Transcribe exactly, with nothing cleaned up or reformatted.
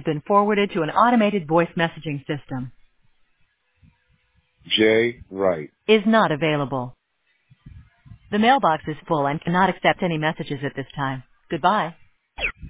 been forwarded to an automated voice messaging system. J. Wright. Is not available. The mailbox is full and cannot accept any messages at this time. Goodbye.